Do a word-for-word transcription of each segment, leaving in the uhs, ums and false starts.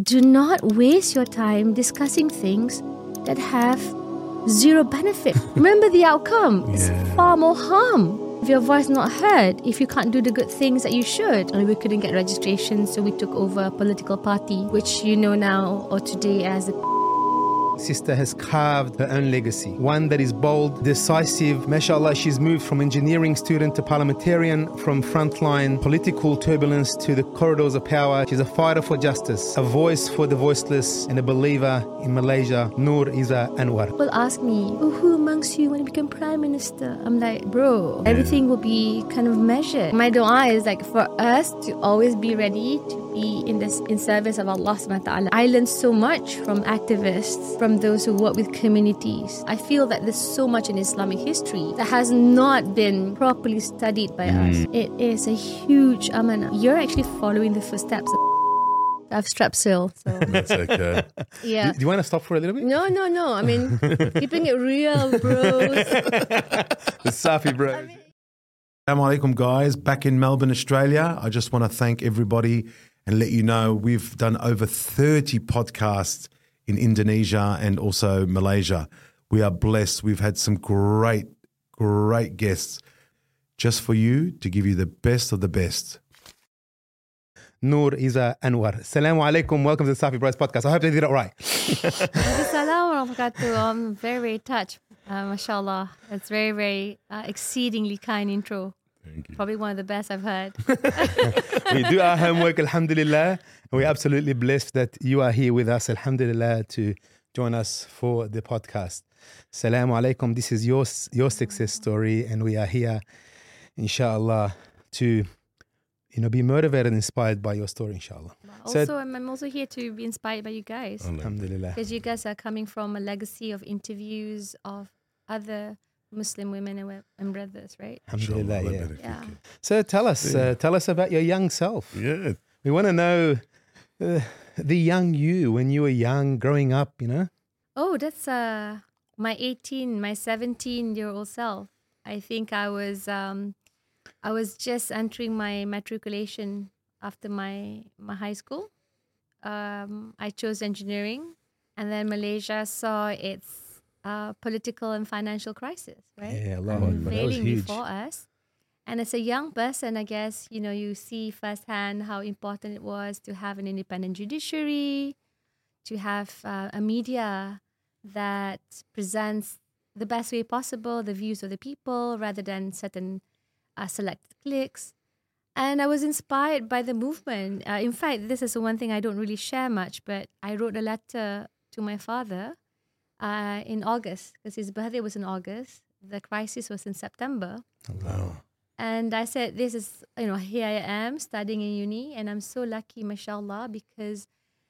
do not waste your time discussing things that have zero benefit. Remember the outcome. It's Yeah. far more harm. If your voice not heard, if you can't do the good things that you should. And we couldn't get registration, so we took over a political party, which you know now or today as the Sister has carved her own legacy, one that is bold, decisive. MashaAllah, she's moved from engineering student to parliamentarian, from frontline political turbulence to the corridors of power. She's a fighter for justice, a voice for the voiceless, and a believer in Malaysia. Noor Izzah Anwar. People ask me, oh, who amongst you want to become prime minister? I'm like, bro, everything will be kind of measured. My dua is like for us to always be ready to be in this in service of Allah subhanahu wa ta'ala. I learned so much from activists, from those who work with communities. I feel that there's so much in Islamic history that has not been properly studied by Mm. us. It is a huge amanah. You're actually following the footsteps of I have strepsil, so That's okay. yeah. Do you want to stop for a little bit? No, no, no. I mean, keeping it real, bros. The Safi bro. Assalamu alaikum, guys. Back in Melbourne, Australia. I just want to thank everybody and let you know we've done over thirty podcasts in Indonesia and also Malaysia. We are blessed. We've had some great, great guests just for you to give you the best of the best. Noor Izzah Anwar. Assalamu alaikum. Welcome to the Safi Bros podcast. I hope they did it right. Assalamu alaikum. I'm very, very touched. Uh, mashallah. It's very, very uh, exceedingly kind intro. Thank you. Probably one of the best I've heard. We do our homework, alhamdulillah. We're absolutely blessed that you are here with us, alhamdulillah, to join us for the podcast. Assalamu alaikum. This is your, your success story, and we are here, inshallah, to you know, be motivated and inspired by your story, inshallah. So- Also, I'm, I'm also here to be inspired by you guys. Alhamdulillah. Because you guys are coming from a legacy of interviews of other Muslim women and, wo- and brothers, right? Alhamdulillah, Inshallah, yeah. better Yeah. thank you. So tell us, uh, tell us about your young self. Yeah. We want to know uh, the young you when you were young, growing up, you know? Oh, that's uh my eighteen, my seventeen year old self. I think I was um I was just entering my matriculation after my my high school. Um, I chose engineering, and then Malaysia saw its uh, political and financial crisis, right? Yeah, Allahu Akbar. That was Unveiling huge. before us. And as a young person, I guess, you know, you see firsthand how important it was to have an independent judiciary, to have uh, a media that presents the best way possible the views of the people rather than certain uh, selected cliques. And I was inspired by the movement. Uh, in fact, this is the one thing I don't really share much, but I wrote a letter to my father uh, in August, because his birthday was in August. The crisis was in September. Wow. And I said, this is, you know, here I am studying in uni, and I'm so lucky, mashallah, because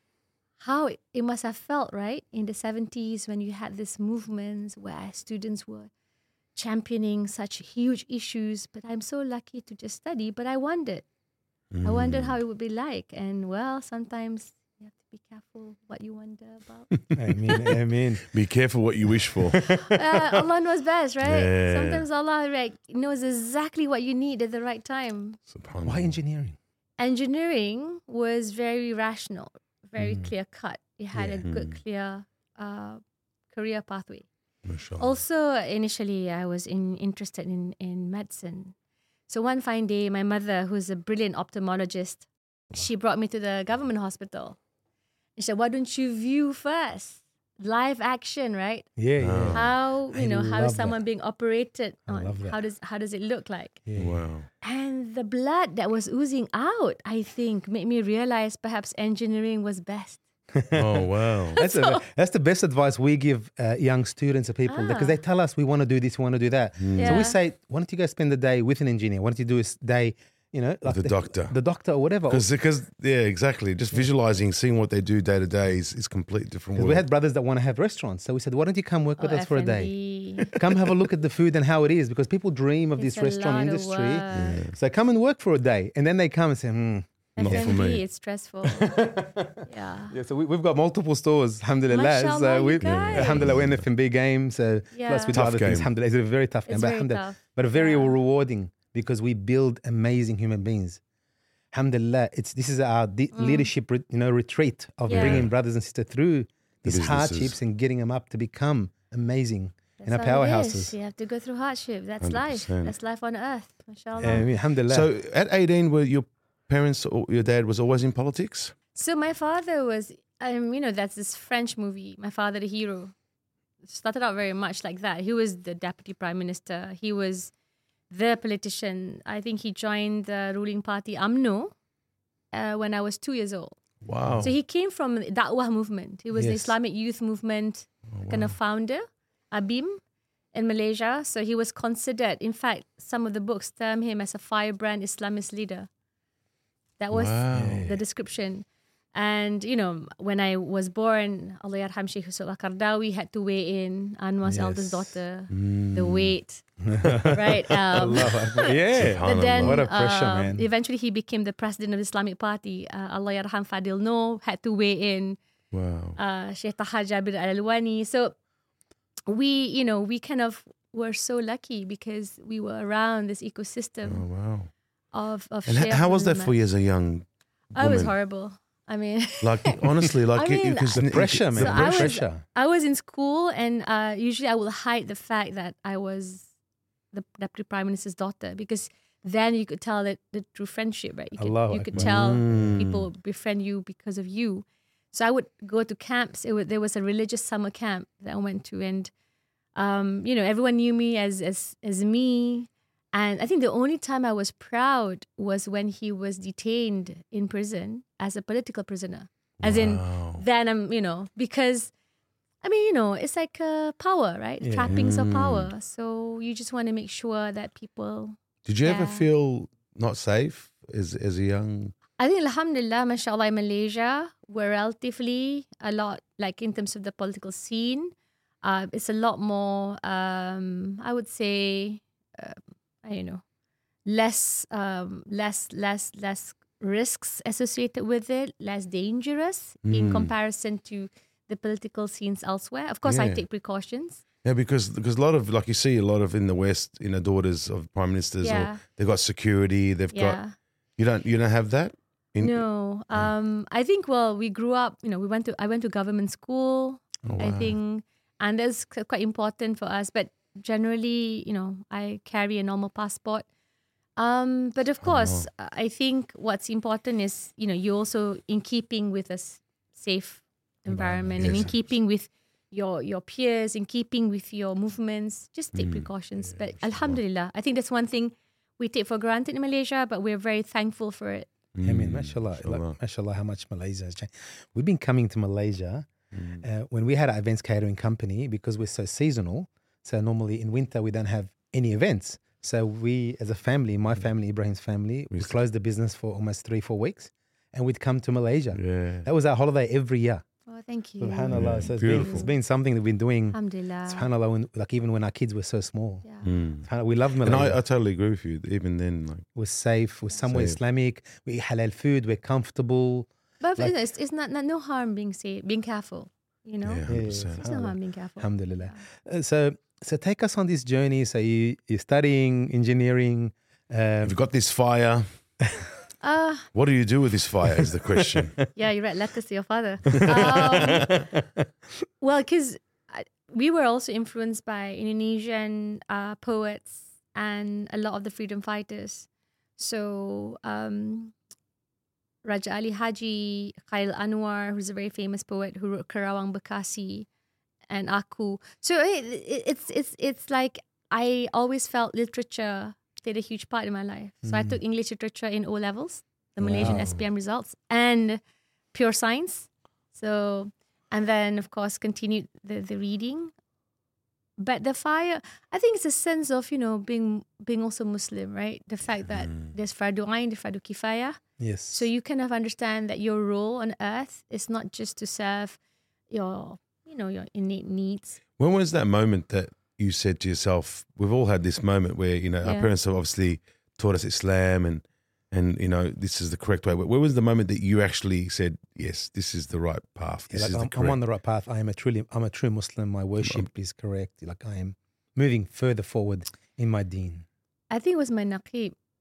how it, it must have felt, right, in the seventies when you had these movements where students were championing such huge issues. But I'm so lucky to just study. But I wondered, I wondered how it would be like. And well, sometimes you have to be careful what you wonder about. Ameen, ameen. Be careful what you wish for. uh, Allah knows best, right? Yeah. Sometimes Allah like, knows exactly what you need at the right time. Subhanallah. Why engineering? Engineering was very rational, very clear cut. It had Yeah. a good, clear uh, career pathway. Mashallah. Also, initially, I was in, interested in, in medicine. So one fine day, my mother, who's a brilliant ophthalmologist, she brought me to the government hospital. She said, why don't you view first? Live action, right? Yeah, yeah. How, you I know, how love is someone that. being operated I on? love that. How does how does it look like? yeah. Wow. And the blood that was oozing out, I think, made me realize perhaps engineering was best. Oh, wow. That's, a, that's the best advice we give uh, young students or people, because Ah. they tell us we want to do this, we want to do that. So Yeah. we say, why don't you guys spend the day with an engineer? Why don't you do a s- day, you know, like the doctor. the doctor or whatever. Because, because, yeah, exactly. Just visualizing, seeing what they do day to day is, is complete different 'Cause world. we had brothers that want to have restaurants, so we said, why don't you come work with Oh, us for a day? F and B. Come have a look at the food and how it is, because people dream of It's this a restaurant lot of industry. work. So come and work for a day, and then they come and say, hmm. Not for F and B, me. it's stressful. yeah. Yeah, so we, we've got multiple stores, alhamdulillah. Mashallah, so you we, guys. alhamdulillah, we're in F and B game. So Yeah. plus we do Tough other things, game. alhamdulillah. It's a very tough game, It's but, very alhamdulillah, tough. but very Yeah. rewarding because we build amazing human beings. Alhamdulillah, it's this is our de- Mm. leadership, re- you know, retreat of Yeah. bringing brothers and sisters through these businesses. hardships and getting them up to become amazing in our That's how it powerhouses. is. You have to go through hardship. That's one hundred life. percent. That's life on earth. MashaAllah. And alhamdulillah. So at eighteen, were your parents or your dad was always in politics? So my father was, um, you know, that's this French movie, My Father the Hero. Started out very much like that. He was the deputy prime minister. He was the politician. I think he joined the ruling party UMNO uh, when I was two years old. Wow. So he came from the Da'wah movement. He was the Yes. Islamic Youth Movement kind of founder, A B I M, in Malaysia. So he was considered, in fact, some of the books term him as a firebrand Islamist leader. That was Wow. the description. And, you know, when I was born, Allah Yarham Sheikh Yusuf Al-Qardawi had to weigh in Anwar's Yes. eldest daughter, Mm. the weight, right? Um, Allahu Akbar. Yeah. but then, What a pressure, um, man. eventually he became the president of the Islamic Party. Uh, Allah Yarham Fadil Noor had to weigh in. Wow. Uh, Sheikh Taha Jabir Al-Alwani. So we, you know, we kind of were so lucky because we were around this ecosystem Oh, wow. of, of And h- Sheikh how was that Muhammad. for you as a young Oh, it was woman? horrible. I mean, Like, honestly, like, I mean, because The pressure, man. So the I was- pressure. I was in school and uh, usually I will hide the fact that I was the deputy prime minister's daughter because then you could tell that the true friendship, right? You could, Allahu you could Akbar. tell Mm. people befriend you because of you. So I would go to camps. It would, there was a religious summer camp that I went to, and um, you know, everyone knew me as as as me. And I think the only time I was proud was when he was detained in prison as a political prisoner. As in, Wow. then I'm, you know, because I mean, you know, it's like uh, power, right? Yeah. Trappings of Mm. power. So you just want to make sure that people. Did you ever Yeah. feel not safe as as a young? I think, alhamdulillah, mashallah, in Malaysia, we're relatively a lot, like in terms of the political scene, uh, it's a lot more, um, I would say, uh, I don't know, less, um, less, less, less risks associated with it, less dangerous in Mm. comparison to the political scenes elsewhere. Of course, I Yeah. take precautions. Yeah, because because a lot of like you see a lot of in the West, you know, daughters of prime ministers, Yeah. or they've got security. They've got Yeah. you don't you don't have that. In, No. Um, I think, well, we grew up, you know, we went to, I went to government school. Oh, I wow. think, and that's qu- quite important for us. But generally, you know, I carry a normal passport. Um, but of course, Oh. I think what's important is, you know, you also in keeping with a s- safe environment and in Yes. keeping with your your peers, in keeping with your movements, just take Mm. precautions. But alhamdulillah, I think that's one thing we take for granted in Malaysia, but we're very thankful for it. I mean, Mm, mashallah, mashallah. like, mashallah, how much Malaysia has changed. We've been coming to Malaysia Mm. uh, when we had our events catering company because we're so seasonal. So normally in winter we don't have any events. So we, as a family, my family, Ibrahim's family, we used to- closed the business for almost three, four weeks, and we'd come to Malaysia. Yeah. That was our holiday every year. Oh, thank you. Subhanallah. Yeah, So it's been, beautiful. it's been something that we've been doing. Alhamdulillah. Subhanallah, when, like even when our kids were so small. Yeah. Mm. Subhanallah, we love And Malaysia. I, I totally agree with you. Even then, like we're safe. We're somewhere Safe. Islamic. We eat halal food. We're comfortable. But Like- you know, it's, it's not, not no harm being safe, being careful. You know, yeah, Yeah, hundred there's percent. no harm being careful. Alhamdulillah. Uh, so, so take us on this journey. So you you're studying engineering. Um, You've got this fire. Uh, What do you do with this fire? Is the question. yeah, you write letters to your father. Um, well, because we were also influenced by Indonesian uh, poets and a lot of the freedom fighters. So um, Raja Ali Haji, Khail Anwar, who's a very famous poet who wrote Kerawang Bekasi, and Aku. So it, it, it's it's it's like I always felt literature played a huge part in my life. So I Mm. took English literature in O levels, the Malaysian Wow. S P M results, and pure science. So, and then of course continued the, the reading. But the fire, I think it's a sense of, you know, being being also Muslim, right? The fact that Mm. there's fardu ain, the fardu kifayah. yes. So you kind of understand that your role on earth is not just to serve your, you know, your innate needs. When was that moment that you said to yourself, we've all had this moment where, you know, our Yeah. parents have obviously taught us Islam and, and you know, this is the correct way. Where was the moment that you actually said, yes, this is the right path? Yeah, This like is I'm, the correct. I'm on the right path. I am a truly, I'm a true Muslim. My worship is correct. Like I am moving further forward in my deen. I think it was my naqib.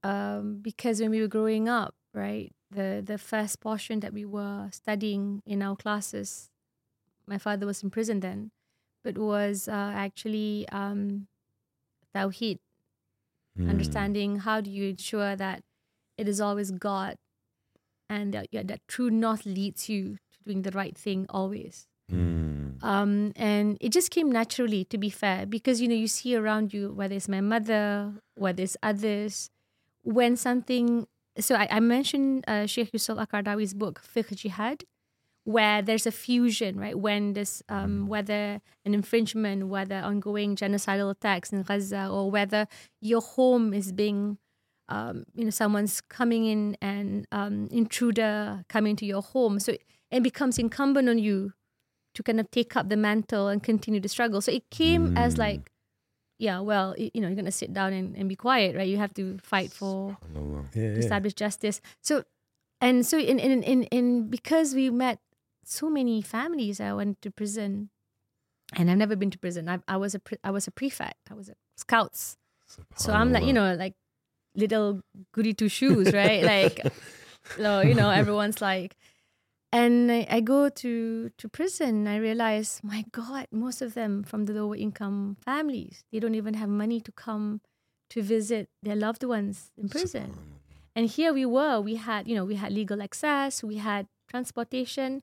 um, because when we were growing up, right, the the first portion that we were studying in our classes, my father was in prison then, but was uh, actually um, Tawheed, Mm. understanding how do you ensure that it is always God and that, yeah, that true north leads you to doing the right thing always. Mm. Um, and it just came naturally, to be fair, because, you know, you see around you, whether it's my mother, whether it's others, when something, so I, I mentioned uh, Sheikh Yusuf Al-Qaradawi's book, Fiqh Jihad, where there's a fusion, right? When this, um, whether an infringement, whether ongoing genocidal attacks in Gaza, or whether your home is being, um, you know, someone's coming in and um, intruder coming to your home. So it becomes incumbent on you to kind of take up the mantle and continue the struggle. So it came Mm. as like, yeah, well, y- you know, you're going to sit down and, and be quiet, right? You have to fight for Allah. Yeah, to yeah. establish justice. So, and so in, in, in, in, because we met so many families, I went to prison, and I've never been to prison. I, I was a, pre- I was a prefect. I was a scouts. So I'm like, you know, like little goody two shoes, right? Like, so, you know, everyone's like, and I, I go to, to prison. I realize, my God, most of them from the lower income families, they don't even have money to come to visit their loved ones in prison. And here we were, we had, you know, we had legal access, we had transportation.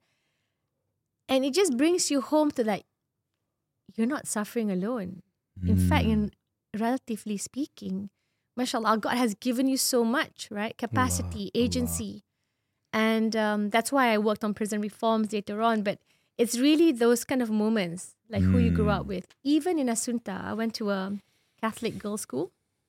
And it just brings you home to like, you're not suffering alone. In fact, in relatively speaking, mashallah, God has given you so much, right? Capacity, Allah, agency. And um, that's why I worked on prison reforms later on. But it's really those kind of moments, like who you grew up with. Even in Asunta, I went to a Catholic girls' school.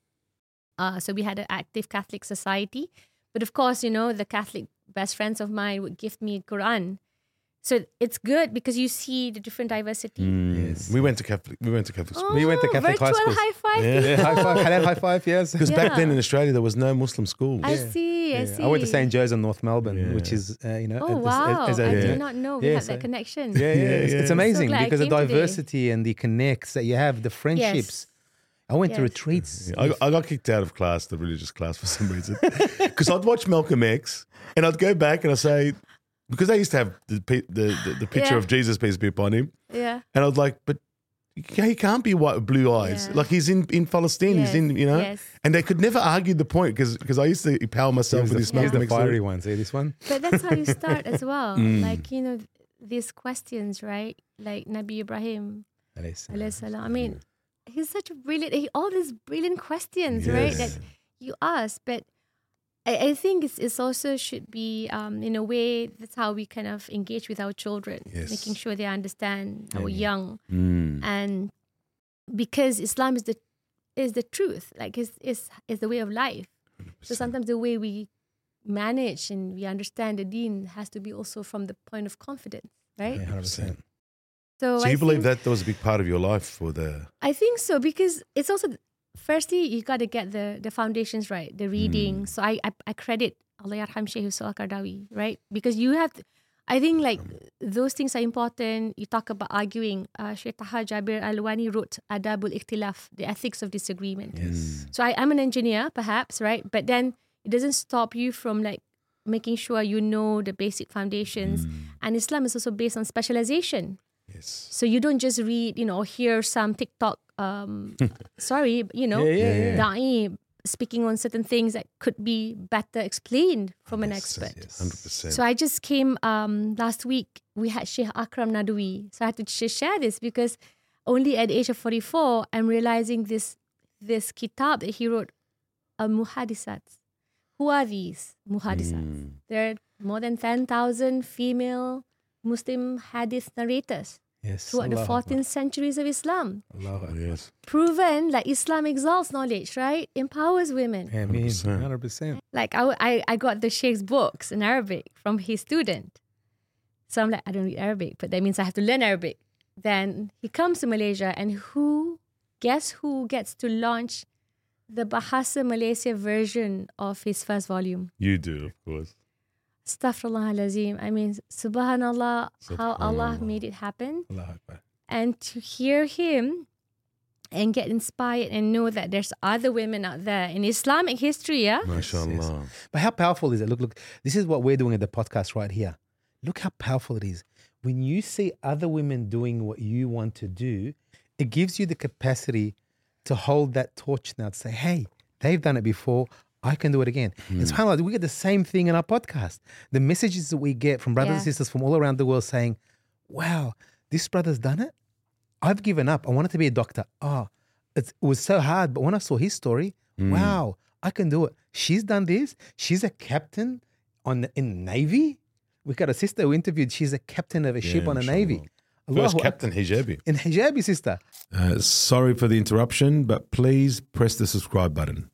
Uh, so we had an active Catholic society. But of course, you know, the Catholic best friends of mine would gift me Quran. So it's good because you see the different diversity. Mm. Yes. We went to Catholic. We went to Catholic school. We went to Catholic high virtual schools. high five. Yeah. Yeah, high five, halal high five, yes. Because back Yeah. then in Australia there was no Muslim schools. I Yeah. see, I Yeah. see. I went to Saint Joe's in North Melbourne, Yeah. which is, uh, you know, Oh, as- as- wow. as a- I Yeah. did not know we Yeah, had so- that connection. Yeah, yeah, Yeah, it's, yeah. it's So amazing glad I because the came today. diversity and the connects that you have, the friendships. I went to Yes. retreats. I, I got kicked out of class, the religious class, for some reason, because I'd watch Malcolm X and I'd go back and I'd say, because they used to have the pi- the, the, the picture Yeah. of Jesus, peace be upon him, Yeah. and I was like, but he can't be white with blue eyes. Yeah. Like he's in, in Palestine, Yes, he's in, you know, yes. and they could never argue the point because I used to empower He myself was with the, this he was Malcolm the X. fiery one. See this one? But that's how you start as well. Mm. Like, you know, these questions, right? Like Nabi Ibrahim, alayhi salam. I mean, he's such a brilliant, he, all these brilliant questions, right? Yes. That you ask. But I, I think it's, it's also should be, um, in a way, that's how we kind of engage with our children, Yes. making sure they understand our Yeah. young. Mm. And because Islam is the is the truth, like is is is the way of life. So sometimes the way we manage and we understand the deen has to be also from the point of confidence, right? Yeah, one hundred percent. So, So I you believe think, that that was a big part of your life for the I think so because it's also firstly you got to get the the foundations right, the reading. So I I, I credit Allah Yarham Sheikh Yusuf Al-Qaradawi, right? Because you have. To, I think like those things are important. You talk about arguing. Uh, Sheikh Taha Jabir Al-Wani wrote Adabul Ikhtilaf, the ethics of disagreement. Yes. So I, I'm an engineer, perhaps, right? But then it doesn't stop you from like making sure you know the basic foundations. And Islam is also based on specialization. yes. So you don't just read, you know, or hear some TikTok, um, sorry, you know, Yeah, yeah, yeah. da'i speaking on certain things that could be better explained from an expert. Yes. Hundred percent. So I just came um, last week. We had Sheikh Akram Nadwi. So I had to sh- share this because only at the age of forty-four, I'm realizing this this kitab that he wrote, Al Muhadisat. Who are these Muhadisat? Mm. There are more than ten thousand female Muslim hadith narrators Yes. throughout the Allahu fourteenth centuries of Islam. Akbar. Allahu Akbar. Yes. Proven like Islam exalts knowledge, right? Empowers women. I mean, one hundred percent. one hundred percent. Like I, I, I got the Sheikh's books in Arabic from his student. So I'm like, I don't read Arabic, but that means I have to learn Arabic. Then he comes to Malaysia and who, guess who gets to launch the Bahasa Malaysia version of his first volume? You do, of course. Astaghfirullah al-Azim. I mean, subhanallah, how Allah Subhanallah. made it happen. Allahu Akbar. And to hear him and get inspired and know that there's other women out there in Islamic history, yeah? MashaAllah. But how powerful is it? Look, look, this is what we're doing at the podcast right here. Look how powerful it is. When you see other women doing what you want to do, it gives you the capacity to hold that torch now to say, hey, they've done it before. I can do it again. Mm. It's kind of like we get the same thing in our podcast. The messages that we get from brothers and Yeah. sisters from all around the world saying, wow, this brother's done it. I've given up. I wanted to be a doctor. Oh, it's, it was so hard. But when I saw his story, Mm. wow, I can do it. She's done this. She's a captain on the, in the Navy. We got a sister who interviewed. She's a captain of a ship Yeah, on the mashallah. Navy. First Allahu Captain Hijabi. in hijabi, sister. Uh, sorry for the interruption, but please press the subscribe button.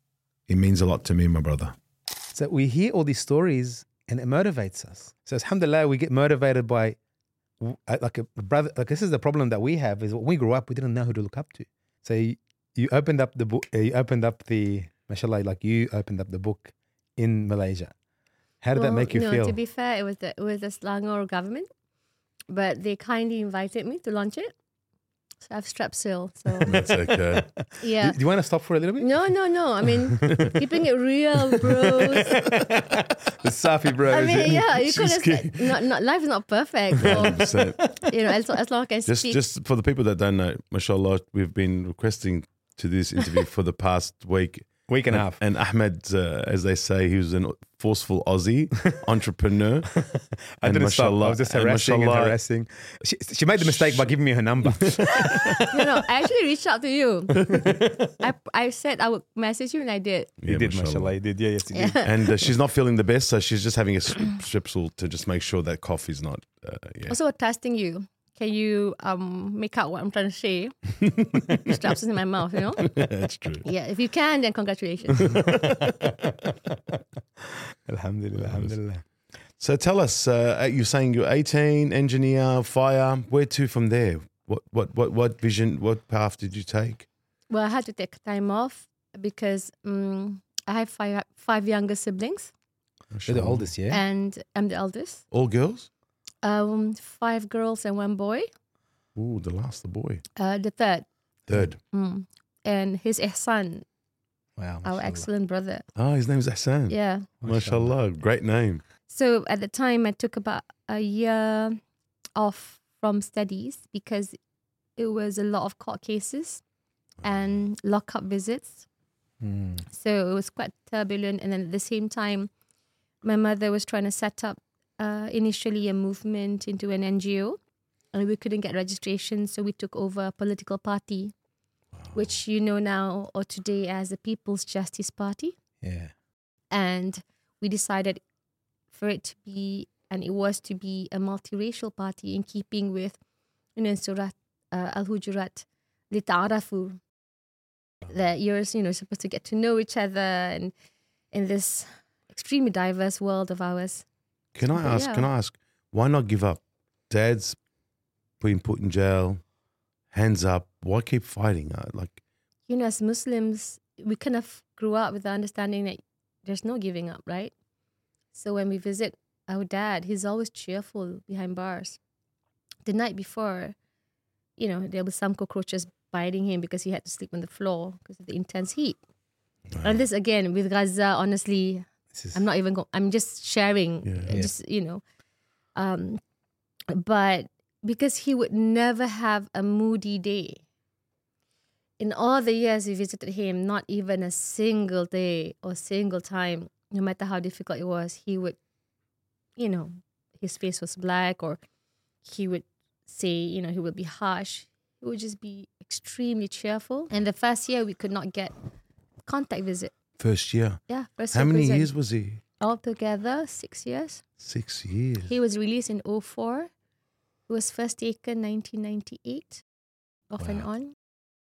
It means a lot to me, my brother. So we hear all these stories and it motivates us. So alhamdulillah, we get motivated by uh, like a brother. Like this is the problem that we have is when we grew up, we didn't know who to look up to. So you, you opened up the book, uh, you opened up the, mashallah, like you opened up the book in Malaysia. How did that Well, make you no, feel? To be fair, it was the, it was the Selangor government, but they kindly invited me to launch it. So I have strep still. So That's okay. yeah. do, do you want to stop for a little bit? No, no, no. I mean, keeping it real, bros. The Safi bros. I mean, yeah, you could She's have said, not, not, life is not perfect. So, one hundred percent. you know, as, as long as I can Just, speak. just for the people that don't know, mashallah, we've been requesting to this interview for the past week. Week and a half. And Ahmed, uh, as they say, he was a forceful Aussie entrepreneur. I And didn't stop. I mashallah- was just and harassing and, mashallah- harassing. She, she made the mistake by giving me her number. no, no, I actually reached out to you. I, I said I would message you and I did. You Yeah, did, mashallah. mashallah. You did. Yeah, yes, you did. Yeah. And uh, she's not feeling the best, so she's just having a strepsil to just make sure that cough is not. Uh, yeah. Also, testing you. Can you um make out what I'm trying to say? Straps in my mouth, you know? That's true. Yeah, if you can, then congratulations. Alhamdulillah, alhamdulillah. So tell us, uh, you're saying you're eighteen, engineer, fire. Where to from there? What, what, what, what vision? What path did you take? Well, I had to take time off because um, I have five five younger siblings, You're the oldest, yeah? and I'm the eldest. All girls? Um, five girls and one boy. Ooh, the last, the boy. Uh, the third, Third. mm. and his Ihsan, Wow. our mashallah. excellent brother. Oh, his name's Hassan. Yeah. MashaAllah. Great name. So at the time, I took about a year off from studies because it was a lot of court cases and lockup visits. Mm. So it was quite turbulent. And then at the same time, my mother was trying to set up uh, initially a movement into an N G O, and we couldn't get registration. So we took over a political party, which you know now or today as the People's Justice Party. Yeah. And we decided for it to be, and it was to be a multiracial party in keeping with, you know, Surah uh, Al-Hujurat, لِتَعَرَفُوا, that you're, you know, supposed to get to know each other and in this extremely diverse world of ours. Can I But ask? yeah. Can I ask? Why not give up? Dad's been put in jail. Hands up. Why keep fighting? Uh, like, You know, as Muslims, we kind of grew up with the understanding that there's no giving up, right? So when we visit our dad, he's always cheerful behind bars. The night before, you know, there was some cockroaches biting him because he had to sleep on the floor because of the intense heat. And this again with Gaza, honestly, This is, I'm not even. Go- I'm just sharing, Yeah. uh, Yeah. just you know, um, but because he would never have a moody day. In all the years we visited him, not even a single day or single time, no matter how difficult it was, he would, you know, his face was black, or he would say, you know, he would be harsh. He would just be extremely cheerful. And the first year we could not get contact visit. first year. Yeah, first How year many prison. years was he? Altogether, six years. Six years. He was released in oh four. He was first taken nineteen ninety-eight, off and Wow. on.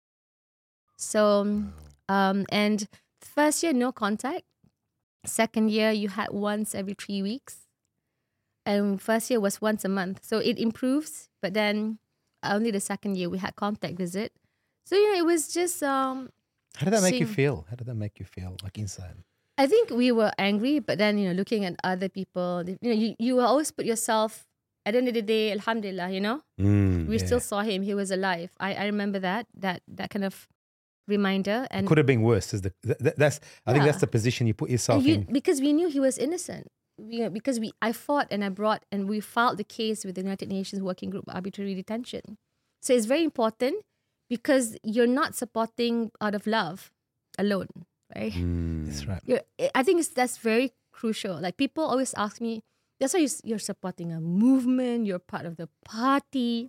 So, um, and first year, no contact. Second year, you had once every three weeks. And first year was once a month. So it improves, but then only the second year we had contact visit. So, you know, it was just, um, how did that make you seeing- feel? How did that make you feel, like inside? I think we were angry, but then, you know, looking at other people, you know, you, you will always put yourself at the end of the day, alhamdulillah, you know, Mm. we Yeah. still saw him. He was alive. I, I remember that, that, that kind of reminder. And, Could have been worse. Is the th- th- that's I think that's Yeah. the position you put yourself and you, in. because we knew he was innocent. We, because we, I fought and I brought and we filed the case with the United Nations Working Group on Arbitrary Detention. So it's very important because you're not supporting out of love alone, right? Mm. That's right. You're, I think it's, that's very crucial. Like people always ask me, that's why you- you're supporting a movement, you're part of the party.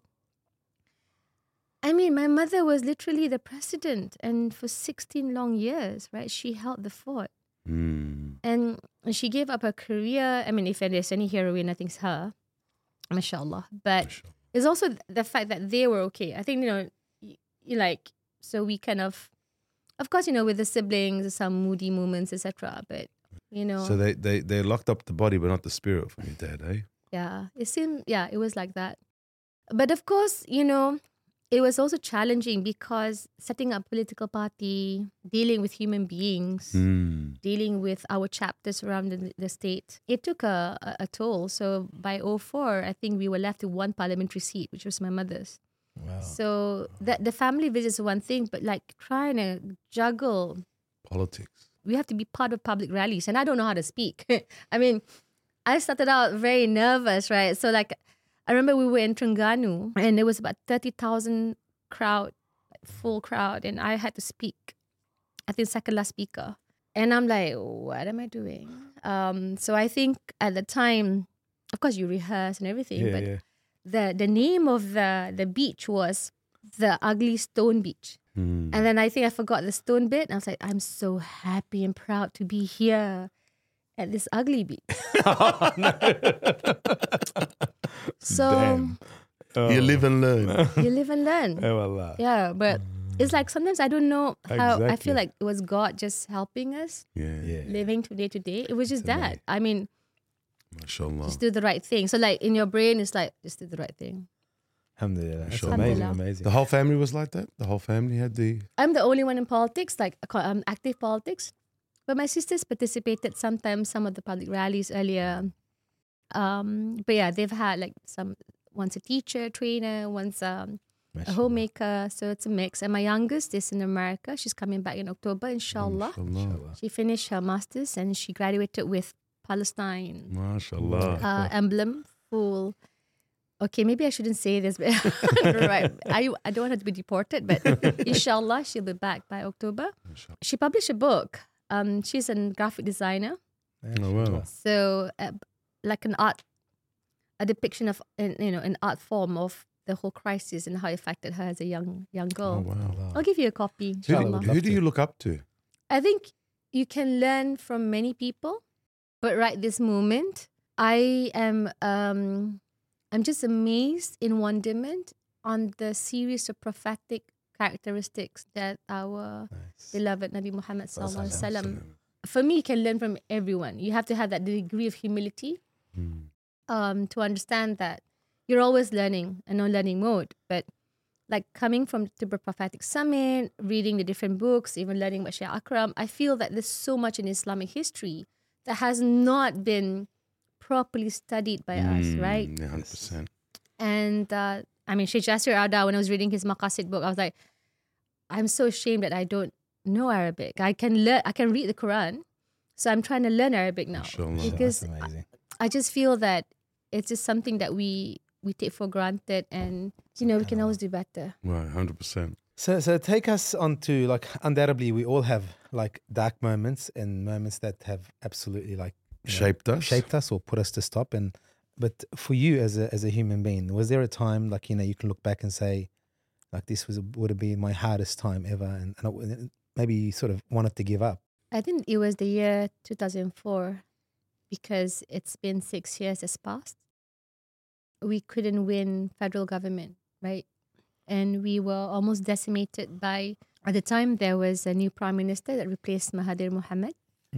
I mean, my mother was literally the president and for sixteen long years, right? She held the fort. Mm. And she gave up her career. I mean, if there's any heroine, I think it's her. MashaAllah. But Mashallah. it's also the fact that they were okay. I think, you know, y- you like, so we kind of, of course, you know, with the siblings, some moody moments, et cetera. But, you know, So they, they, they locked up the body, but not the spirit from your dad, eh? yeah, it seemed, yeah, it was like that. But of course, you know, it was also challenging because setting up political party, dealing with human beings, Mm. dealing with our chapters around the, the state, it took a, a, a toll. So by oh four, I think we were left with one parliamentary seat, which was my mother's. Wow. So the, the family visits are one thing, but like trying to juggle, Politics. we have to be part of public rallies. And I don't know how to speak. I mean, I started out very nervous, right? So like, I remember we were in Terengganu and there was about thirty thousand crowd, full crowd. And I had to speak, I think second last speaker. And I'm like, what am I doing? Um, so I think at the time, of course you rehearse and everything, Yeah, but yeah. the, the name of the, the beach was the Ugly Stone Beach. Mm. And then I think I forgot the stone bit. And I was like, I'm so happy and proud to be here at this ugly beach. So Damn. Oh. You live and learn. you live and learn. Oh, Allah. Yeah, but it's like sometimes I don't know how I Exactly. feel like it was God just helping us Yeah. Yeah. living from day to day. It was just It's that. I mean, Mashallah. just do the right thing. So like in your brain, it's like just do the right thing. Alhamdulillah. That's Sure. amazing, Alhamdulillah. amazing. The whole family was like that? The whole family had the... I'm the only one in politics, like um, active politics. But my sisters participated sometimes some of the public rallies earlier. Um, but yeah, they've had like some, one's a teacher, trainer, one's um, a Mashallah. homemaker. So it's a mix. And my youngest is in America. She's coming back in October, inshallah. Mashallah. She finished her master's and she graduated with Palestine Mashallah. uh, emblem, full. Okay, maybe I shouldn't say this, but right. I, I don't want her to be deported, but inshallah, she'll be back by October. Mashallah. She published a book. Um, she's a graphic designer. Oh, wow. So, uh, like an art, a depiction of, in, you know, an art form of the whole crisis and how it affected her as a young young Oh, girl. wow. I'll give you a copy, Who, do- inshallah. would who love do to. you look up to? I think you can learn from many people, but right this moment, I am um, I'm just amazed in wonderment on the series of prophetic characteristics that our Nice. beloved Nabi Muhammad sallallahu alaihi wasallam. Sallam. For me, you can learn from everyone. You have to have that degree of humility Mm. um, to understand that you're always learning and on learning mode. But like coming from the Prophetic Summit, reading the different books, even learning about Shaykh Akram, I feel that there's so much in Islamic history that has not been properly studied by us, Mm, right? Yeah, one hundred percent. And uh, I mean, Sheikh Jasir Arda, when I was reading his Maqasid book, I was like, I'm so ashamed that I don't know Arabic. I can learn, I can read the Quran. So I'm trying to learn Arabic now. Mashallah. Because That's amazing. I just feel that it's just something that we we take for granted, and you know we can always do better. Right, one hundred percent. So, so take us on to like undoubtedly we all have like dark moments and moments that have absolutely like you know, Shaped us. shaped us or put us to stop. And but for you as a as a human being, was there a time like you know you can look back and say, like this was would have been my hardest time ever, and, and it- maybe you sort of wanted to give up? I think it was the year two thousand four because it's been six years has passed. We couldn't win federal government, right? And we were almost decimated by, at the time, there was a new prime minister that replaced Mahathir Mohamad,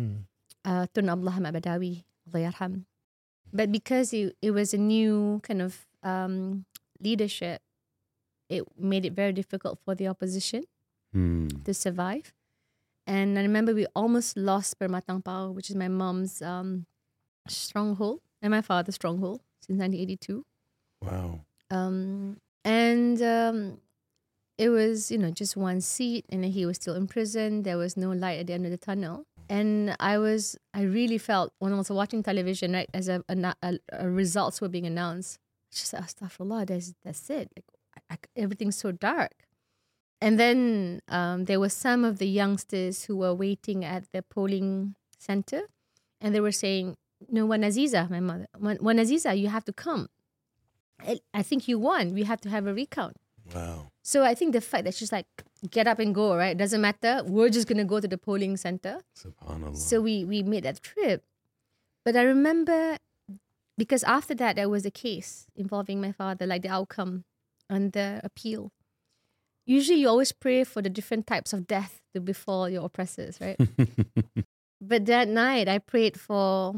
uh, Tun Abdullah Ahmad Badawi, Allah yarham. But because it, it was a new kind of um, leadership, it made it very difficult for the opposition Mm. to survive. And I remember we almost lost Permatang Pao, which is my mom's um, stronghold and my father's stronghold since nineteen eighty-two. Wow. Um, and um, it was, you know, just one seat, and then he was still in prison. There was no light at the end of the tunnel. And I was, I really felt when I was watching television, right, as a, a, a, a results were being announced, it's just like, astaghfirullah, that's, that's it. Like, I, I, everything's so dark. And then um, there were some of the youngsters who were waiting at the polling center, and they were saying, no, Wan Aziza, my mother, Wan Wan Aziza, you have to come. I, I think you won. We have to have a recount. Wow. So I think the fact that she's like, get up and go, right? It doesn't matter. We're just going to go to the polling center. Subhanallah. So we, we made that trip. But I remember, because after that, there was a case involving my father, like the outcome and the appeal. Usually you always pray for the different types of death to befall your oppressors, right? But that night, I prayed for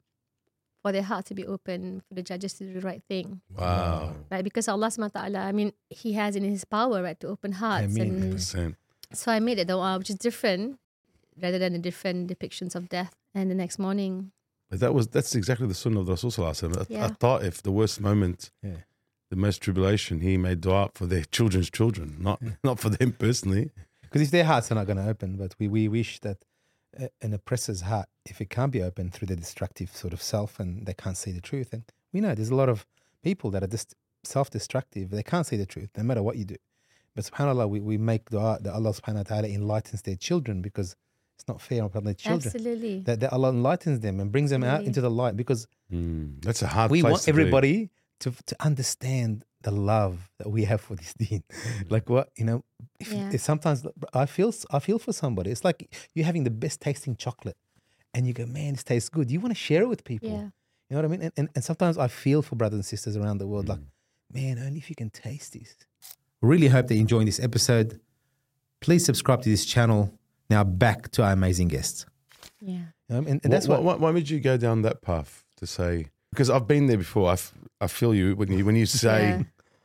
for their heart to be open, for the judges to do the right thing. Wow. Right? Because Allah subhanahu wa ta'ala, I mean, He has in His power, right, to open hearts. I mean, and one hundred percent. so I made it dua, which is different, rather than the different depictions of death. And the next morning, But that was that's exactly the sunnah of the Rasul sallallahu alaihi wasallam. Yeah. At Ta'if, the worst moment, Yeah. the most tribulation, he made dua for their children's children, not not for them personally. Because if their hearts are not going to open, but we, we wish that uh, an oppressor's heart, if it can't be opened through the destructive sort of self and they can't see the truth, and we know there's a lot of people that are just self-destructive, they can't see the truth no matter what you do. But subhanAllah, we, we make dua that Allah subhanahu wa ta'ala enlightens their children, because it's not fair upon their children. absolutely. That, that Allah enlightens them and brings them out Absolutely. into the light, because Mm, that's a hard we place want to be. everybody to to understand the love that we have for this deen. Like what, you know, if, Yeah. if sometimes I feel I feel for somebody. It's like you're having the best tasting chocolate and you go, man, this tastes good. You want to share it with people. Yeah. You know what I mean? And, and, and sometimes I feel for brothers and sisters around the world, Mm. like, man, only if you can taste this. Really hope that you're enjoying this episode. Please subscribe to this channel. Now back to our amazing guests. Yeah. You know, and, and Wh- that's why, what, why, why would you go down that path to say? Because I've been there before. I, f- I feel you when you when you say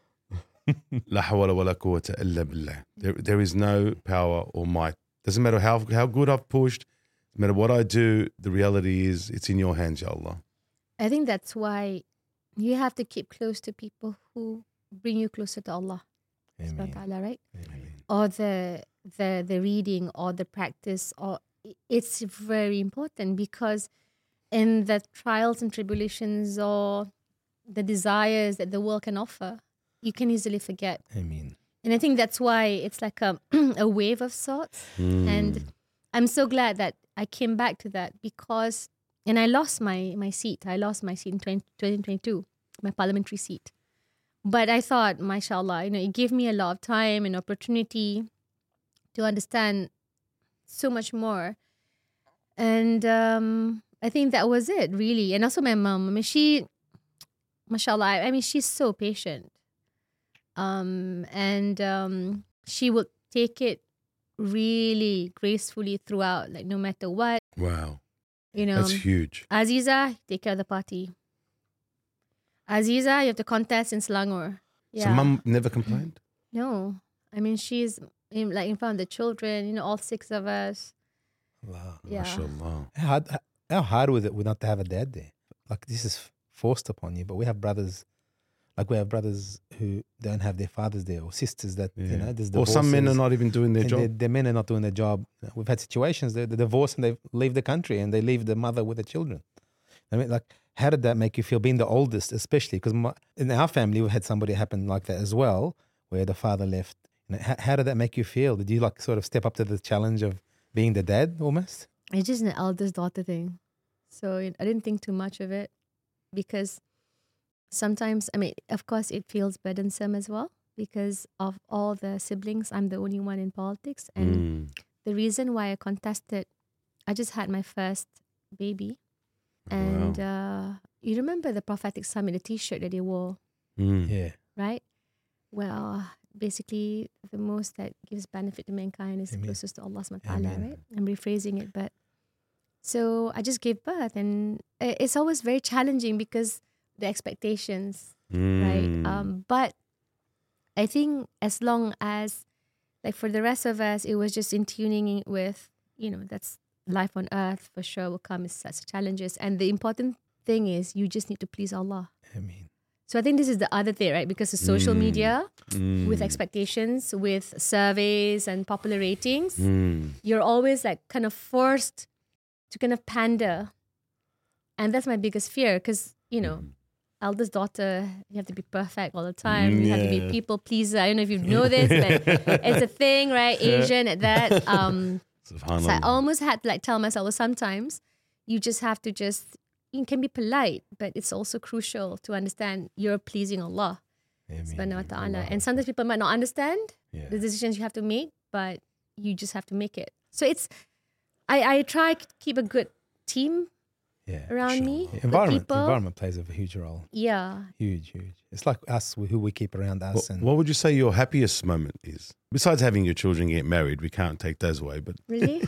La hawla wa la quwwata illa billah. There there is no power or might. Doesn't matter how how good I've pushed. No matter what I do, the reality is it's in your hands, Ya Allah. I think that's why you have to keep close to people who bring you closer to Allah, subhanahu wa Amen. ta'ala, right? Amen. Or the the the reading or the practice, or it's very important, because in the trials and tribulations or the desires that the world can offer, you can easily forget. Amen. And I think that's why it's like a a wave of sorts. Mm. And I'm so glad that I came back to that, because, and I lost my my seat. I lost my seat in twenty twenty-two, my parliamentary seat. But I thought, mashallah, you know, it gave me a lot of time and opportunity to understand so much more. And um, I think that was it, really. And also my mom, I mean, she, mashallah, I, I mean, she's so patient. Um, and um, she would take it really gracefully throughout, like no matter what, Wow, you know. that's huge. Aziza, take care of the party. Aziza, you have to contest in Selangor. Yeah. So mum never complained? No. I mean, she's in, like in front of the children, you know, all six of us. Allah. Yeah. MashaAllah. How hard, how hard was it with not to have a dad there? Like, this is forced upon you, but we have brothers, like we have brothers who don't have their fathers there, or sisters that, you Yeah. know, there's Or some men are divorces, not even doing their and job. Their, their men are not doing their job. We've had situations, they, they divorce and they leave the country and they leave the mother with the children. I mean, like, how did that make you feel, being the oldest, especially? Because in our family, we had somebody happen like that as well, where the father left. You know, how, how did that make you feel? Did you like sort of step up to the challenge of being the dad almost? It's just an eldest daughter thing. So I didn't think too much of it, because sometimes, I mean, of course, it feels burdensome as well, because of all the siblings. I'm the only one in politics. And Mm. the reason why I contested, I just had my first baby. And uh, you remember the Prophetic Summit, the T-shirt that they wore, Mm. Yeah. right? Well, basically, the most that gives benefit to mankind is Amen. closest to Allah subhanahu wa ta'ala, Amen. right? I'm rephrasing it, but so I just gave birth, and i- it's always very challenging because the expectations, right? Mm. Um, but I think as long as, like for the rest of us, it was just in tuning in with, you know, that's life on earth for sure will come with such challenges. And the important thing is you just need to please Allah. I mean, So I think this is the other thing, right? Because of social Mm. media, Mm. with expectations, with surveys and popular ratings, Mm. you're always like kind of forced to kind of pander. And that's my biggest fear because, you know, Mm. eldest daughter, you have to be perfect all the time. You have to be Yeah. people pleaser. I don't know if you know this, but it's a thing, right? Asian at that. Um, so I Subhanallah. almost had to like tell myself, well, sometimes you just have to just, you can be polite, but it's also crucial to understand you're pleasing Allah subhanahu wa ta'ala. And sometimes people might not understand Yeah. the decisions you have to make, but you just have to make it. So it's, I, I try to keep a good team Yeah. around me. good Environment, people. environment plays a huge role. Yeah. Huge, huge. It's like us, who we keep around us. What, and what would you say your happiest moment is? Besides having your children get married, we can't take those away, but Really?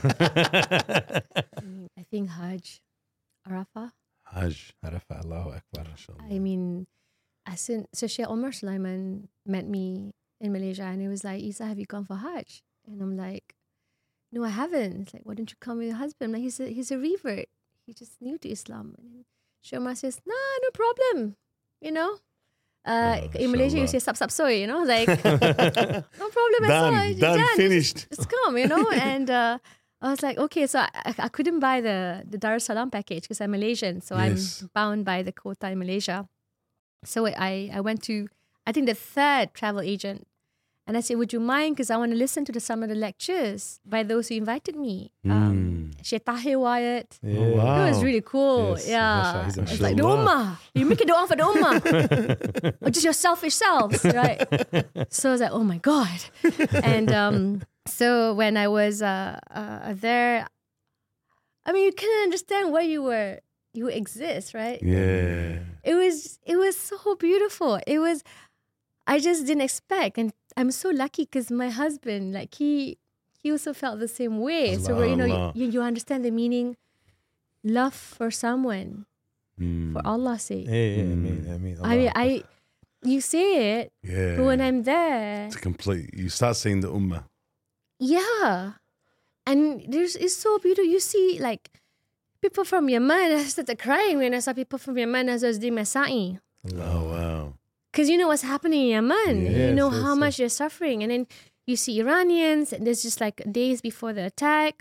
I think Hajj, Arafah. Hajj. Arafah, Allahu Akbar. I mean, as soon, so Sheikh Omar Sulaiman met me in Malaysia and he was like, Isa, have you gone for Hajj? And I'm like, no, I haven't. It's like, why don't you come with your husband? I'm like, he's a, he's a revert. He's just new to Islam. And Sheikh Omar says, nah, no problem. You know? Uh, Oh, in Malaysia, you say, mashallah. sap sap soy, you know? Like, no problem at all. Done, done, Just- finished. Just come, you know? And uh, I was like, okay, so I, I, I couldn't buy the, the Dar es Salaam package because I'm Malaysian. So Yes. I'm bound by the quota in Malaysia. So I, I went to, I think, the third travel agent. And I said, would you mind? Because I want to listen to the, some of the lectures by those who invited me. Um, Sheikh Tahir Wyatt. Yeah. Oh, wow. It was really cool. Yes, yeah. mashallah, he's a It's like the mashallah. ummah. You make it dua for the ummah. Or just your selfish selves, right? So I was like, oh my God. And um, so when I was uh, uh, there, I mean, you couldn't understand where you were, you exist, right? Yeah. It was, it was so beautiful. It was, I just didn't expect. And I'm so lucky because my husband, like he, he also felt the same way. So where, you know, Allah. you, you understand the meaning, love for someone, Mm. for Allah's sake. Yeah, yeah, I mean, I mean, I mean, I, you say it, Yeah. but when I'm there, It's complete. You start seeing the ummah. yeah. And there's, it's so beautiful. You see like people from Yemen, I started crying when I saw people from Yemen as I was doing my sa'i. Oh, wow. Because you know what's happening in Yemen. you Yes, know yes, how yes. much they're suffering. And then you see Iranians, and there's just like days before the attack.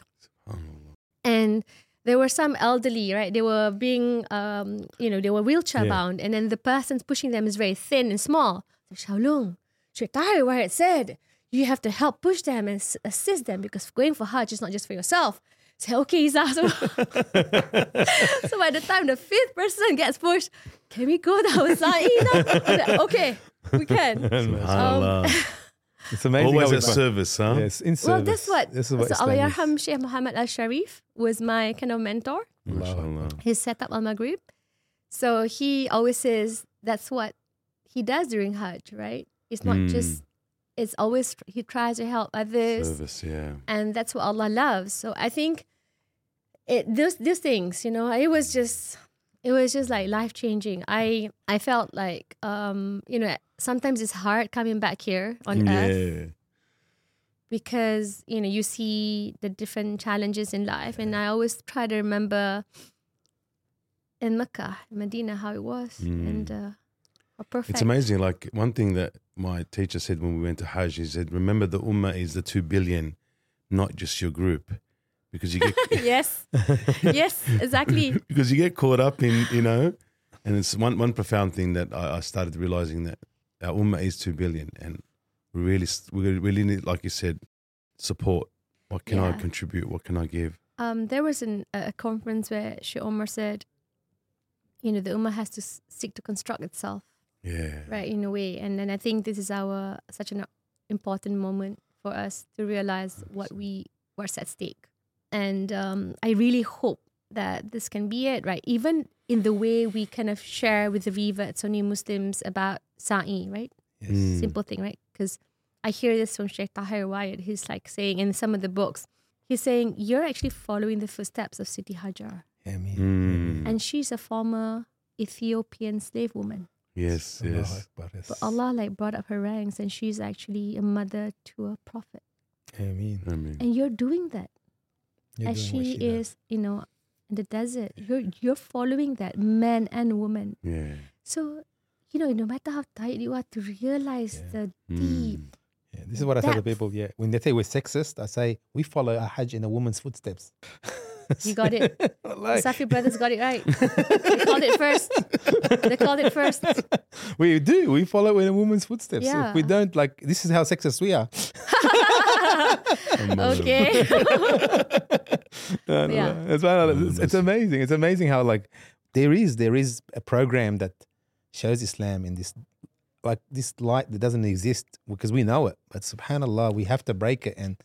And there were some elderly, right? They were being, um, you know, they were wheelchair Yeah. bound. And then the person pushing them is very thin and small. So Shaolong, Sheikh Tahir Wyatt said, you have to help push them and s- assist them because going for Hajj is not just for yourself. Say, okay, Isa. So, so by the time the fifth person gets pushed, can we go down Sa'i now? I'm like, okay, we can. SubhanAllah. It's amazing. Always how we at find- service, huh? Yes, in service. Well, that's what, This is what so Allah Islam is. Yarham Sheikh Muhammad Al Sharif was my kind of mentor. MashaAllah. He set up Al Maghrib. So he always says that's what he does during Hajj, right? It's not Mm. just, it's always, he tries to help others. Service, yeah. And that's what Allah loves. So I think it those these things, you know, it was just it was just like life changing. I I felt like um, you know, sometimes it's hard coming back here on earth Yeah. because, you know, you see the different challenges in life, and I always try to remember in Mecca, Medina, how it was, Mm. and uh, how perfect. It's amazing. Like one thing that my teacher said when we went to Hajj, he said, remember the ummah is the two billion, not just your group. Because you get yes, yes, exactly. because you get caught up in, you know, and it's one, one profound thing that I, I started realizing that our ummah is two billion and we really, we really need, like you said, support. What can I Yeah. contribute? What can I give? Um, there was an, a conference where Sheikh Omar said, you know, the Ummah has to s- seek to construct itself, Yeah. right, in a way. And then I think this is our such an important moment for us to realize what we what's at stake. And um, I really hope that this can be it, right? Even in the way we kind of share with the reverts, Sunni Muslims about Sa'i, right? Yes. Mm. Simple thing, right? Because I hear this from Sheikh Tahir Wyatt. He's like saying in some of the books, he's saying, you're actually following the footsteps of Siti Hajar. I mean, Mm. And she's a former Ethiopian slave woman. Yes, Allahu yes. Akbar, yes. But Allah like brought up her ranks, and she's actually a mother to a prophet. I mean, I mean, And you're doing that you're as doing what she, does. is, you know, in the desert. You're you're following that, man and woman. yeah. So you know, no matter how tired you are, to realize the deep. Yeah, this is what I tell the Depth. people. Yeah, when they say we're sexist, I say we follow our Hajj in a woman's footsteps. You got it. Like, Safi brothers got it right. They called it first. They called it first. we do. We follow in a woman's footsteps. Yeah. If we don't, like, this is how sexist we are. Okay. No, no, Yeah. no. It's, it's, it's amazing. It's amazing how, like, there is there is a program that shows Islam in this, like, this light that doesn't exist because we know it. But subhanAllah, we have to break it and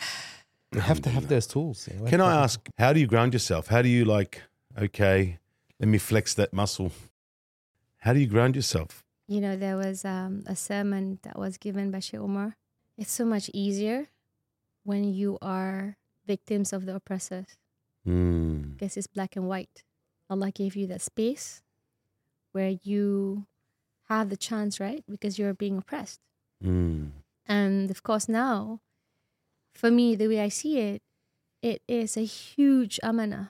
we have to have those tools. You know, we Can have I to- ask, how do you ground yourself? How do you like, okay, let me flex that muscle? How do you ground yourself? You know, there was um, a sermon that was given by Sheikh Umar. It's so much easier when you are victims of the oppressors. Mm. Because it's black and white. Allah gave you that space where you have the chance, right? Because you're being oppressed. Mm. And of course now, for me, the way I see it, it is a huge amanah,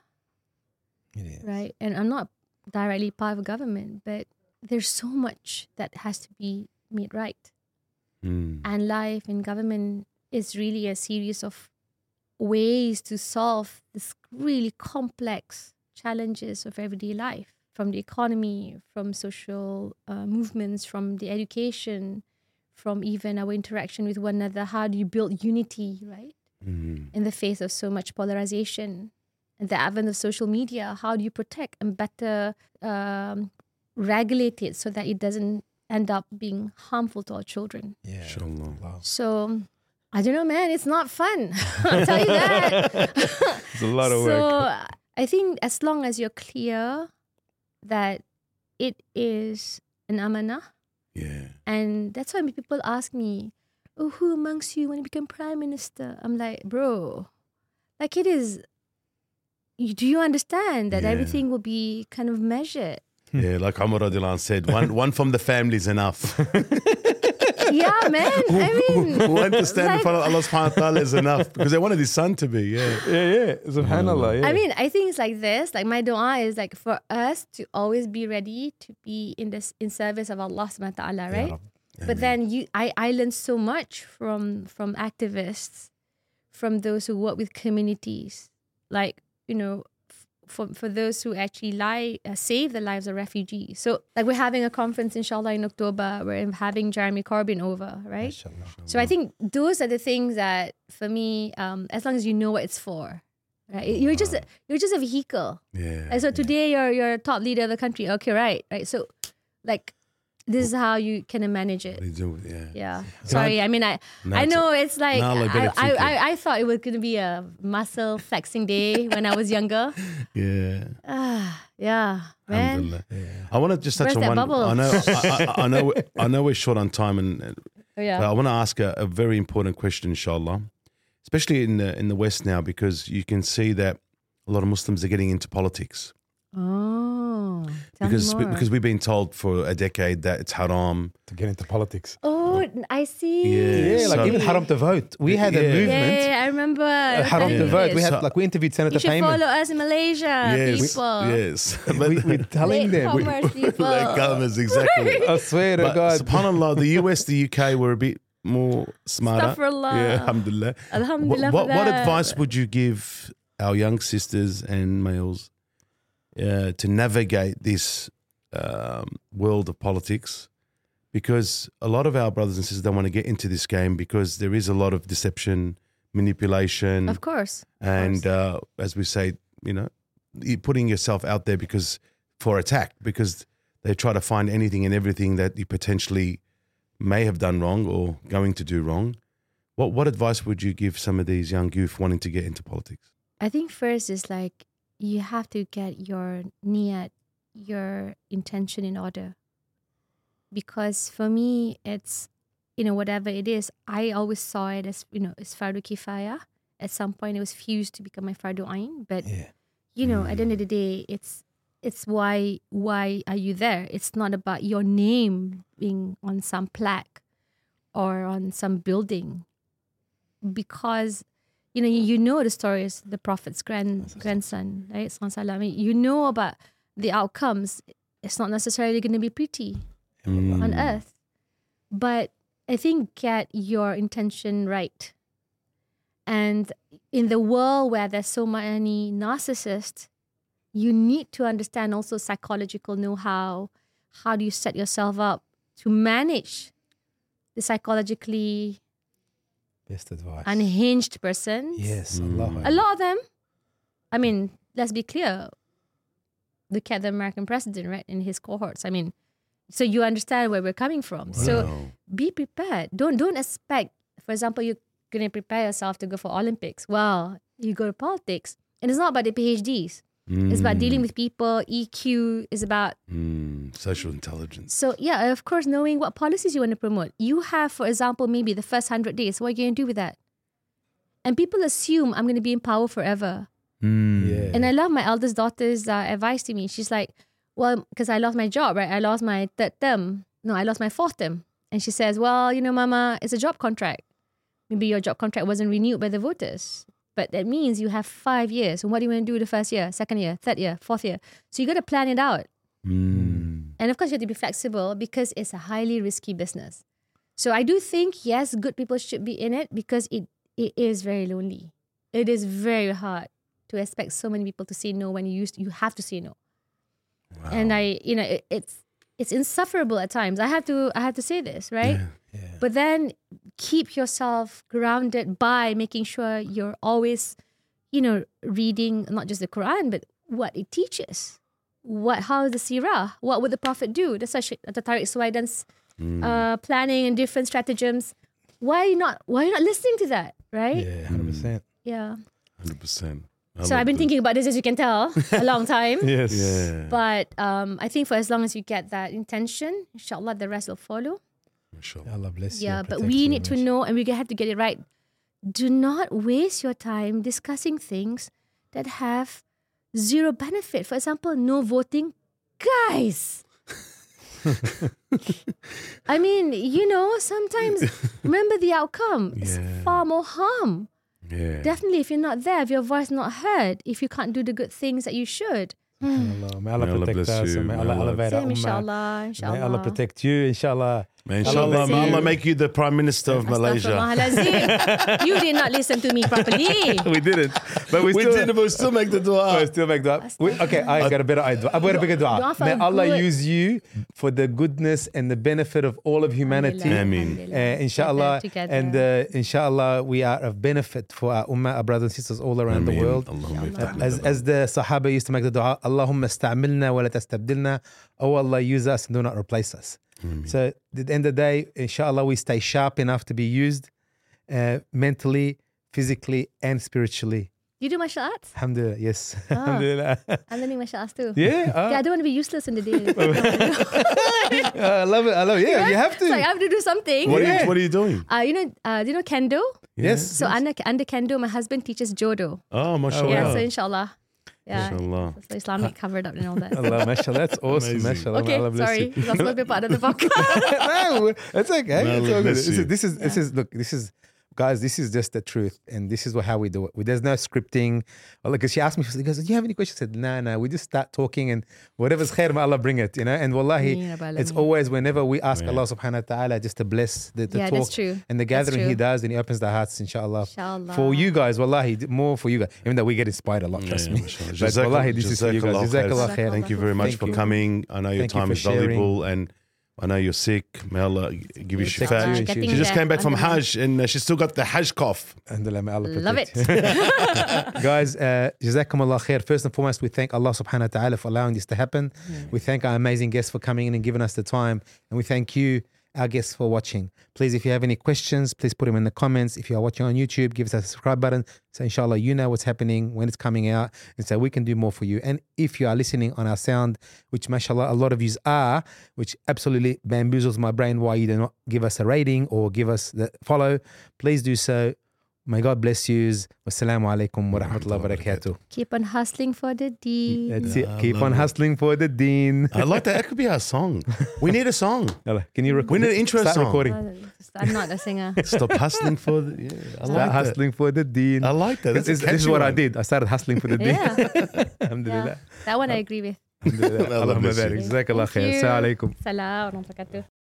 It is. right? And I'm not directly part of a government, but there's so much that has to be made right. Mm. And life in government is really a series of ways to solve this really complex challenges of everyday life, from the economy, from social uh, movements, from the education, from even our interaction with one another. How do you build unity, right? Mm. In the face of so much polarization and the advent of social media, how do you protect and better um, regulate it so that it doesn't end up being harmful to our children? Yeah. Inshallah. Wow. So I don't know, man. It's not fun. I'll tell you that. It's a lot of so work. I think as long as you're clear that it is an amanah, Yeah. and that's why people ask me, oh, who amongst you want to become prime minister? I'm like, bro, like it is, you, do you understand that Yeah. everything will be kind of measured? Yeah, like Umar Radiallahu anh said, one one from the family is enough. Yeah, man. I mean, One to stand in like- front of Allah subhanahu wa ta'ala is enough because they wanted his son to be, yeah. Yeah, yeah. Subhanallah. Yeah. I mean, I think it's like this. Like my dua is like for us to always be ready to be in this in service of Allah subhanahu wa ta'ala, right? But then you I, I learned so much from from activists, from those who work with communities. Like, you know, f- for for those who actually lie, uh, save the lives of refugees. So like we're having a conference inshallah in October. We're having Jeremy Corbyn over, right? Mashallah. So I think those are the things that for me, um, as long as you know what it's for, right? You're just a, you're just a vehicle. Yeah. And so today you're you're a top leader of the country. Okay, right, right. So, like, this is how you can manage it. They do, yeah. Yeah. Sorry, I mean, I No, I it's- know it's like No, like, I, better I, think it. I I thought it was gonna be a muscle flexing day when I was younger. Yeah. Ah, yeah, man. Alhamdulillah. I want to just touch Where's on that one. bubble? I know, I, I, I know, I know we're short on time, and and- Oh, yeah. but I want to ask a, a very important question, inshallah, especially in the in the West now, because you can see that a lot of Muslims are getting into politics Oh, tell because me more. because we've been told for a decade that it's haram. To get into politics. oh, I see. Yeah, Yeah, like so- even haram to vote. We had a Yeah. movement. Yeah, I remember. uh, haram telling to you vote. We this. had So- like we interviewed Senator You should Payman. follow us in Malaysia, Yes, people. yes. we, we're telling them. We, Latecomers, people. Latecomers, exactly. I swear to But God. subhanallah, the U S, the U K were a bit more smarter. Astaghfirullah. Yeah, alhamdulillah. Alhamdulillah What, for what, what that. advice would you give our young sisters and males uh, to navigate this um, world of politics? Because a lot of our brothers and sisters don't want to get into this game because there is a lot of deception, manipulation, Of course. of and course. uh, as we say, you know, you putting yourself out there because for attack, because they try to find anything and everything that you potentially may have done wrong or going to do wrong. What what advice would you give some of these young youth wanting to get into politics? I think first is like you have to get your niyat, your intention in order. Because for me, it's, you know, whatever it is, I always saw it as, you know, as fardu kifaya. At some point, it was fused to become my fardu ain. But, Yeah. you know, at the end of the day, it's it's why why are you there? It's not about your name being on some plaque or on some building. Because, you know, you, you know the stories, the Prophet's grand, grandson, right? Sallallahu Alaihi Wasallam. I mean, you know about the outcomes. It's not necessarily going to be pretty. on earth. But I think get your intention right. And in the world where there's so many narcissists, you need to understand also psychological know-how. How do you set yourself up to manage the psychologically Best advice. unhinged person? Yes. Mm. Allah. A lot of them, I mean, let's be clear. Look at the American president, right, in his cohorts. I mean, so you understand where we're coming from. So Wow. be prepared. Don't don't expect, for example, you're going to prepare yourself to go for Olympics. Well, you go to politics. And it's not about the PhDs. It's about dealing with people. E Q is about... Mm, social intelligence. So, yeah, of course, knowing what policies you want to promote. You have, for example, maybe the first one hundred days. What are you going to do with that? And people assume I'm going to be in power forever. Mm. Yeah. And I love my eldest daughter's uh, advice to me. She's like, well, because I lost my job, right? I lost my third term. No, I lost my fourth term. And she says, well, you know, Mama, it's a job contract. Maybe your job contract wasn't renewed by the voters. But that means you have five years. And what do you want to do the first year, second year, third year, fourth year? So you got to plan it out. Mm. And of course, you have to be flexible because it's a highly risky business. So I do think, yes, good people should be in it because it, it is very lonely. It is very hard to expect so many people to say no when you used you have to say no. Wow. And I, you know, it, it's it's insufferable at times. I have to I have to say this, right? Yeah. Yeah. But then keep yourself grounded by making sure you're always, you know, reading not just the Quran but what it teaches. What how is the Sirah? What would the Prophet do? That's such the Tariq Suwaidan's uh, planning and different stratagems. Why not? Why not listening to that? Right? Yeah, one hundred percent. Yeah. one hundred percent. So I've been thinking about this, as you can tell, a long time. Yes. Yeah. But um, I think for as long as you get that intention, inshallah, the rest will follow. Sure. Allah bless you. Yeah, and but protect we you, need to mashallah. know, and we have to get it right. Do not waste your time discussing things that have zero benefit. For example, no voting. Guys! I mean, you know, sometimes remember the outcome. It's Yeah. far more harm. Yeah. Definitely, if you're not there, if your voice not heard, if you can't do the good things that you should. Allah, may Allah May Allah protect bless us you. and may May Allah Allah- elevate our Same, ummah. inshallah, inshallah. May Allah protect you, inshallah. May Allah inshallah, bless may you. Allah make you the Prime Minister of Malaysia. Astaghfirullahalazim. You did not listen to me properly. We didn't, but we, We still, did, but we still make the we dua. still make dua. We, okay, I got a better idea. I've got a bigger dua. Dua for May Allah good. use you for the goodness and the benefit of all of humanity. Ameen. Uh, inshallah, Together. and uh, inshallah, we are of benefit for our ummah, our brothers and sisters all around the Ameen. world. Allahumma Inshallah. iftah As, lana. as the Sahaba used to make the dua, Allahumma sta'amilna wa la tastabdilna. Oh Allah, use us and do not replace us. So at the end of the day, inshallah, we stay sharp enough to be used uh, mentally, physically, and spiritually. You do martial arts? Alhamdulillah, yes. Ah. Alhamdulillah. I'm learning martial arts too. Yeah, uh, Yeah, I don't want to be useless in the day. I love it. I love it. Yeah, you have to. It's like I have to do something. What, are Yeah. you, what are you doing? Uh, you know, uh, do you know kendo? Yes. So under under kendo, my husband teaches judo. Oh, mashallah. Yeah, wow. so inshallah. Yeah. Mashallah. So Islamic covered up and all that. Allah, mashallah, that's awesome. Amazing. Mashallah, Okay, Allah bless sorry. you. That's not be part of the podcast. No, it's okay. Allah It's all good. bless This you. is, this is this is look. This is guys. This is just the truth, and this is what, how we do it. We, there's no scripting. Because she asked me, she goes, "Do you have any questions?" I said, "No, no. We just start talking, and whatever's khair, may Allah bring it." You know. And wallahi, Ameen, Rabbil it's Alameen. always whenever we ask Yeah. Allah Subhanahu wa Taala just to bless the, the Yeah, talk that's true. and the That's gathering He true. does, and He opens the hearts, inshallah. Inshallah. For you guys, wallahi, more for you guys. Even though we get inspired a lot, trust Yeah, me. mashallah. But Jazakallah- wallahi, this is for you guys. Jazakallah khair. Jazakallah khair. Thank you very much Thank for you. coming. I know your Thank you time for is sharing. valuable, and I know you're sick. May Allah give you Yeah, shifa. thank you. Getting She just there. came back from Alhamdulillah. Hajj, and uh, she's still got the Hajj cough. Alhamdulillah, may Allah Love protect it. you. Guys, uh, Jazakumullah khair. First and foremost, we thank Allah subhanahu wa ta'ala for allowing this to happen. We thank our amazing guests for coming in and giving us the time. And we thank you, our guests, for watching. Please, if you have any questions, please put them in the comments. If you are watching on YouTube, give us a subscribe button. So inshallah, you know what's happening, when it's coming out. And so we can do more for you. And if you are listening on our sound, which mashallah, a lot of yous are, which absolutely bamboozles my brain why you do not give us a rating or give us the follow, please do so. May God bless yous. Wassalamu alaikum wa rahmatullahi wa barakatuh. Keep on hustling for the D. That's Yeah, it. I Keep love on it. hustling for the deen. I like that. That could be our song. We need a song. Yalla, Can you record? We need an intro Start song. recording. I'm not a singer. Stop hustling for the. Yeah, I Start like that. hustling for the deen. I like that. That's This, a this is catchy what I one. did. I started hustling for the deen. Yeah. Alhamdulillah. yeah. That one I agree with. الحمد لله. Allah اللهم bless you. بارك. جزاك الله Thank خير. you. السلام عليكم. Salam warahmatullahi wabarakatuh.